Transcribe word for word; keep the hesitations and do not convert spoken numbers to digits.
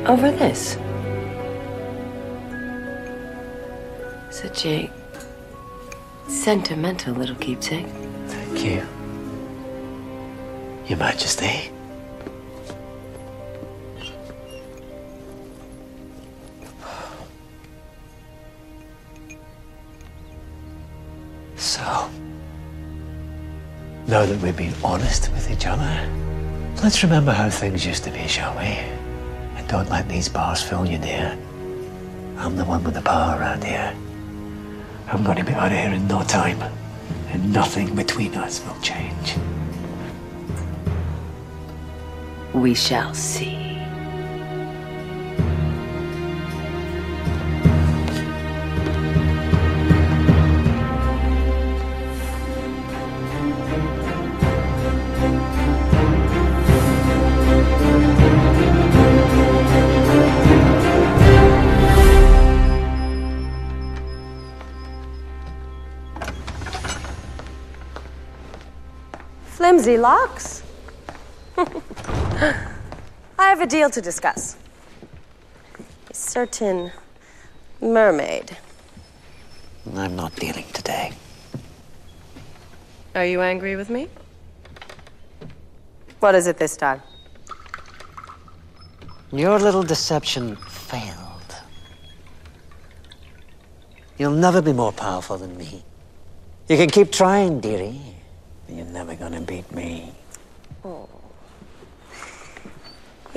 Over this. Such a sentimental little keepsake. Thank you, Your Majesty. So, now that we've been honest with each other, let's remember how things used to be, shall we? And don't let these bars fool you, dear. I'm the one with the power around here. I'm going to be out of here in no time, and nothing between us will change. We shall see. Flimsy locks. I have a deal to discuss. A certain mermaid. I'm not dealing today. Are you angry with me? What is it this time? Your little deception failed. You'll never be more powerful than me. You can keep trying, dearie, but you're never gonna beat me.